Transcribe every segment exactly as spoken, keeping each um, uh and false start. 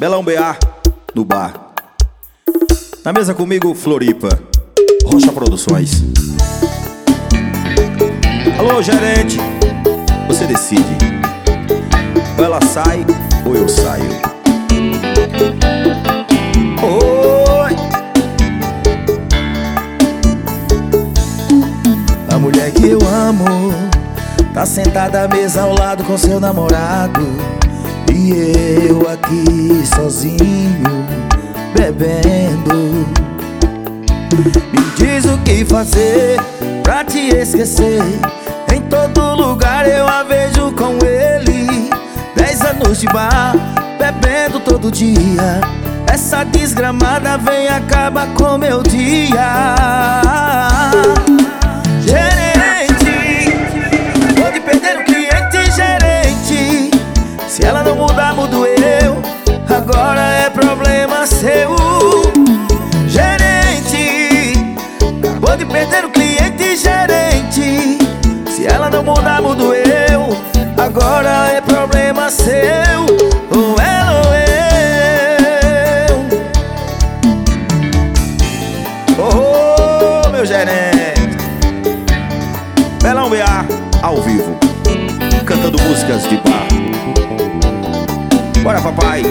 Belão B A, no bar. Na mesa comigo, Floripa, Rocha Produções. Alô, gerente, você decide. Ou ela sai, ou eu saio. Oi! A mulher que eu amo tá sentada à mesa ao lado com seu namorado, e eu aqui sozinho, bebendo. Me diz o que fazer pra te esquecer. Em todo lugar eu a vejo com ele. Dez anos de bar, bebendo todo dia. Essa desgramada vem e acaba com meu dia. Gerente, pode perder o cliente, gerente. Se ela não mudar, mudo eu. Agora é problema seu. Gerente, acabou de perder o cliente, gerente. Se ela não mudar, mudo eu. Agora é problema seu. Ou ela ou eu. Oh, meu gerente. Belão B A, ao vivo, cantando músicas de bar. Bora, papai.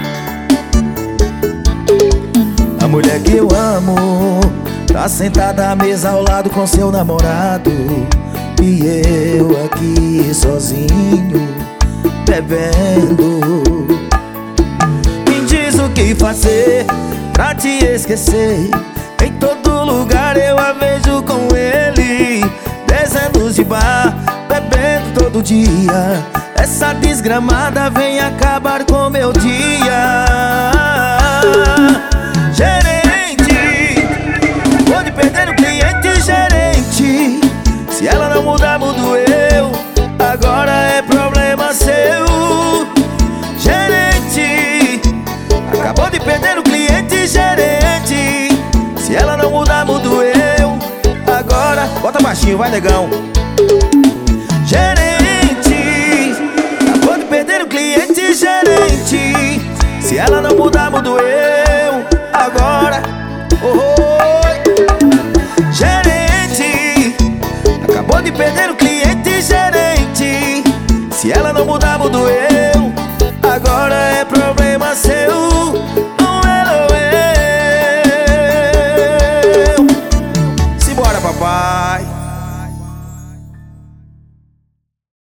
A mulher que eu amo tá sentada à mesa ao lado com seu namorado, e eu aqui sozinho, bebendo. Me diz o que fazer pra te esquecer. Em todo lugar eu a vejo com ele. Dez anos de bar, bebendo todo dia. Essa desgramada vem acabar com meu dia. Gerente, pode perder o cliente, gerente. Se ela não mudar, mudo eu. Agora é problema seu. Gerente, acabou de perder o cliente, gerente. Se ela não mudar, mudo eu. Agora, bota baixinho, vai negão.